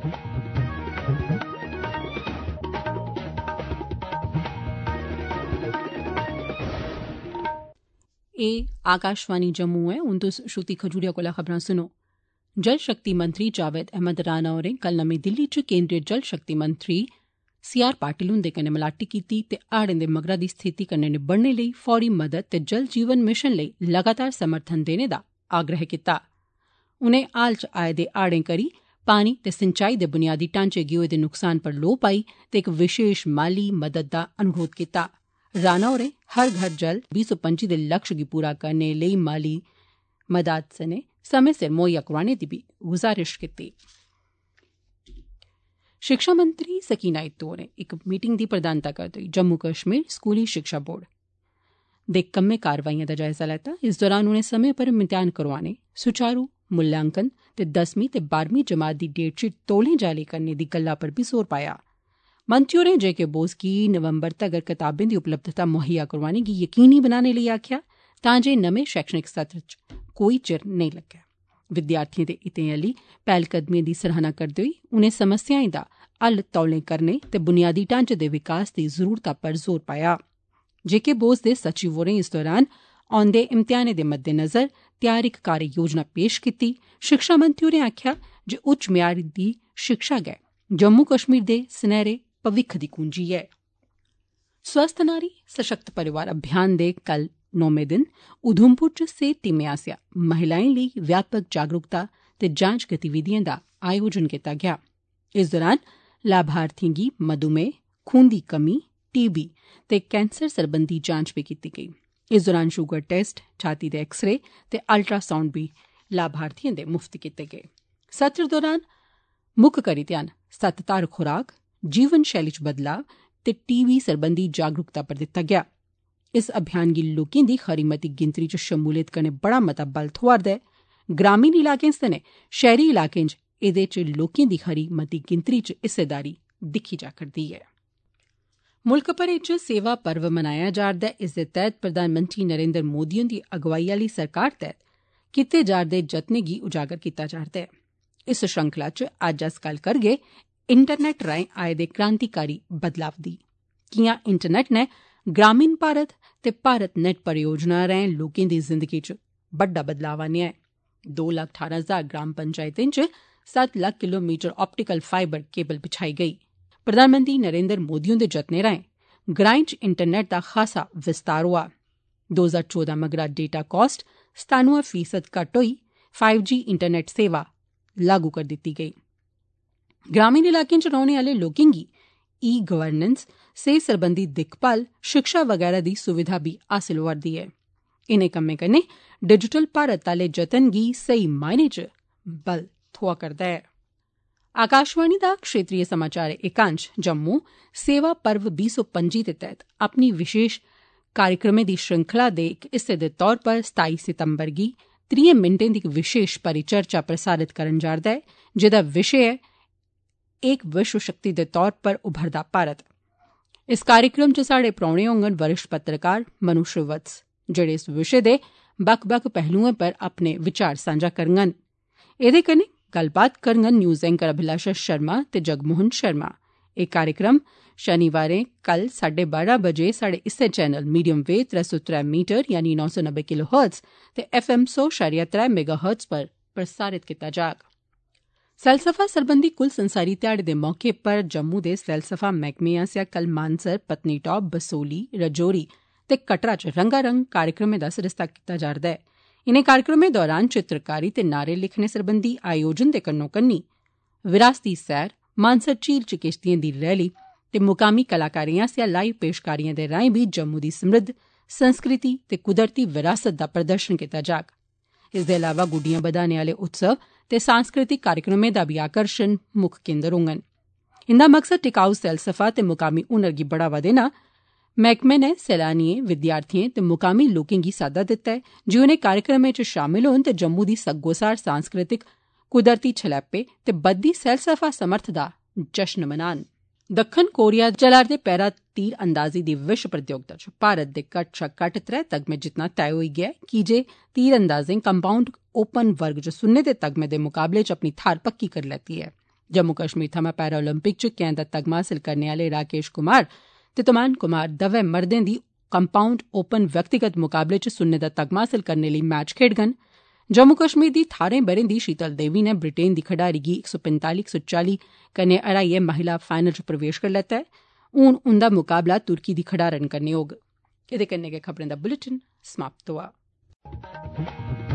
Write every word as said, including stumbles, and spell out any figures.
एह् आकाशवाणी जम्मू ऐ। हून तुस श्रुति खजूरिया कोला खबरां सुनो। जल शक्ति मंत्री जावेद अहमद राणा होरें कल नमीं दिल्ली च केन्द्रीय जल शक्ति मंत्री सी आर पाटिल हुन्दे कन्नै मलाटी कीती ते हाड़ें दे मगरा दी स्थिति कन्नै निबड़ने लेई फौरी मदद ते जल जीवन मिशन लेई लगातार समर्थन देने दा आग्रह कीता। उनें हाल च आए दे हाड़ें करी पानी ते सिंचाई दे बुनियादी ढांचे गी होए दे नुकसान पर लोऽ पाई ते इक विशेष माली मदद दा अनुरोध कीता। राणा होरें हर घर जल बीह् सौ पंजी दे लक्ष्य गी पूरा करने लेई माली मदद सने समें सिर मुहैया करोआने दी बी गुजारिश कीती। शिक्षा मंत्री सकीना इत्तो होरें इक मीटिंग दी प्रधानता करदे होई जम्मू कश्मीर स्कूली शिक्षा बोर्ड दे कम्में कारवाइएं दा जायजा लैता। इस दौरान उनें समें पर इम्तेहान करोआने, सुचारू मूल्यांकन ते दसमीं ते बारहमीं जमात दी डेटशीट तौले जारी करने दी गल्ला पर बी जोर पाया। मंत्री होरें जे के बोस गी नवंबर तगर कताबें दी उपलब्धता मुहैया करोआने गी यकीनी बनाने लेई आखेआ तां जे नमें शैक्षणिक सत्र च कोई चिर नेईं लग्गै। विद्यार्थिएं दे हितें आली पैह्लकदमिएं दी सराहना करदे होई उनें समस्याएं दा हल तौले करने ते बुनियादी ढांचे दे विकास दी जरूरता पर जोर पाया। जे के बोस दे सचिव होरें इस दौरान औंदे इम्तेहानें दे मद्देनजर त्यार इक कार्य योजना पेश कीती। शिक्षा मंत्री होरें आखेआ जे उच्च म्यार दी शिक्षा गै जम्मू कश्मीर दे सनैहरे भविक्ख दी कुंजी ऐ। स्वस्थ नारी सशक्त परिवार अभियान दे कल नौमें दिन उधमपुर च सेहत टीमें आसेआ महिलाएं लेई व्यापक जागरूकता ते जांच गतिविधिएं दा आयोजन कीता गेआ। इस दौरान लाभार्थिएं गी मधुमेह, खून दी कमी, टी बी ते कैंसर सरबंधी जांच बी कीती गेई। इस दौरान शुगर टेस्ट, छाती दे एक्सरे ते अल्ट्रासाउंड बी लाभार्थिएं दे मुफ्त कीते गे। सत्र दौरान मुक्ख करी ध्यान सत्त-धार खुराक, जीवन शैली च बदलाव ते टी बी सरबंधी जागरूकता पर दित्ता गेआ। इस अभियान गी लोकें दी खरी मती गिनतरी च शमूलियत कन्नै बड़ा मता बल थोआ'रदा ऐ। ग्रामीण इलाकें सने शैहरी इलाकें च एह्दे च लोकें दी खरी मती गिनतरी च हिस्सेदारी दिक्खी जा करदी ऐ। मुल्ख भरै च सेवा पर्व मनाया जा'रदा ऐ। इस दे तैह्त प्रधानमंत्री नरेन्द्र मोदी हुंदी अगुवाई आली सरकार तैह्त कीते जा'रदे जतनें गी उजागर कीता जा'रदा ऐ। इस श्रृंखला च अज्ज अस गल्ल करगे इंटरनेट राएं आए दे क्रांतिकारी बदलाव दी। कियां इंटरनेट नै ग्रामीण भारत ते भारत नेट परियोजना राएं लोकें दी जिंदगी च बड्डा बदलाव आनेआ ऐ। दो लक्ख ठारां हजार ग्राम पंचायतें च सत्त lakh kilometre optical fibre cable बिछाई गेई। प्रधानमंत्री नरेन्द्र मोदी हुंदे जतनें राएं ग्राएं च इंटरनेट दा खासा विस्तार होआ। दो हजार चौदां मगरा डेटा कास्ट सतानुए फीसद घट्ट होई फाइव जी इंटरनेट सेवा लागू करी दित्ती गेई। ग्रामीण इलाकें च रौह्ने आले लोकें गी ई गवर्नेंस, सेहत सरबंधी दिक्खभाल, शिक्षा वगैरा दी सुविधा बी हासिल होआ'रदी ऐ। इनें कम्में कन्नै डिजिटल भारत आले जतन गी सेही मायने च बल थ्होआ करदा ऐ। आकाशवाणी दा क्षेत्रीय समाचार एकांश जम्मू सेवा पर्व बीह् सौ पंजी दे तैह्त अपनी विशेष कार्यक्रमें दी श्रृंखला दे इक हिस्से दे तौर पर सताई सितंबर गी त्रीहें मिनटें दी इक विशेष परिचर्चा प्रसारित करन जा'रदा ऐ, जेदा विशे ऐ एक विश्व शक्ति दे तौर पर उभरदा भारत। इस कार्यक्रम च साढ़े परौहने होंगन वरिष्ठ पत्रकार मनु श्रीवत्स, जेड़े इस विशे दे बक्ख बक्ख पहलुएं पर अपने विचार सांझा करङन। एह्दे कन्नै गल्लबात करङन न्यूज एंकर अभिलाषा शर्मा ते जगमोहन शर्मा। एह् कार्यक्रम शनिवारें कल साड्डे बारां बजे साढ़े इस्सै चैनल मीडियम वेव त्रै सौ त्रै मीटर यानी नौ सौ नब्बे किलो हर्ट्ज ते एफ एम सौ शारिया त्रै मेगा हर्ट्ज पर प्रसारित कीता जाग। सैलसफा सरबंधी कुल संसारी ध्याड़े दे मौके पर जम्मू दे सैलसफा मैह्कमे आसेआ कल मानसर, पत्नीटाप, बसोली, रजौरी ते कटरा च रंगारंग कार्यक्रमें दा सरिस्ता कीता जा'रदा ऐ। इनें कार्यक्रमें दौरान चित्रकारी ते नारे लिखने सरबंधी आयोजन दे कन्नो कन्नी विरासती सैर, मानसर झील च किश्तिएं दी रैली ते मुकामी कलाकारें आसेआ लाइव पेशकारिएं दे राएं बी जम्मू दी समृद्ध संस्कृति ते कुदरती विरासत दा प्रदर्शन कीता जाग। इस दे अलावा गुड्डियां बधाने आले उत्सव ते सांस्कृतिक कार्यक्रमें दा बी आकर्षण मुक्ख केन्द्र होङन। इंदा मकसद टिकाऊ सैलसफा ते मुकामी हुनर गी बढ़ावा देना। मैह्कमे नै सैलानिएं, विद्यार्थिएं ते मुकामी लोकें गी साद्दा दित्ता ऐ जे उनें कार्यक्रमें च शामल होन ते जम्मू दी सग्गोसार सांस्कृतिक, कुदरती छलैपे ते बद्दी सैलसफा समर्थ दा जश्न मनान। दक्खन कोरिया चला'रदे पैरा तीर अंदाजी दी विश्व प्रतियोगिता च भारत दे घट्ट शा घट्ट त्रै तगमे जित्तना तय होई गेआ ऐ, की जे तीर अंदाजें कंपाउंड ओपन वर्ग च सुन्ने दे तगमे दे मुकाबले च अपनी थाह्र पक्की करी लैती ऐ। जम्मू कश्मीर थमां पैराओलंपिक च कैंह दा तगमा हासल करने आह्ले राकेश कुमार ते तमान कुमार दवै मर्दें दी कम्पाउंड ओपन व्यक्तिगत मुकाबले च सुन्ने दा तगमा हासल करने लेई मैच खेडङन। जम्मू कश्मीर दी ठारें ब'रें दी शीतल देवी नै ब्रिटेन दी खडारी गी इक सौ पैंताली इक सौ चाली कन्नै हराइयै महिला फाईनल च प्रवेश करी लैता ऐ। हून उंदा मुकाबला तुर्की दी खडारन कन्नै होग। एह्दे कन्नै गै खबरें दा बुलेटिन समाप्त होआ।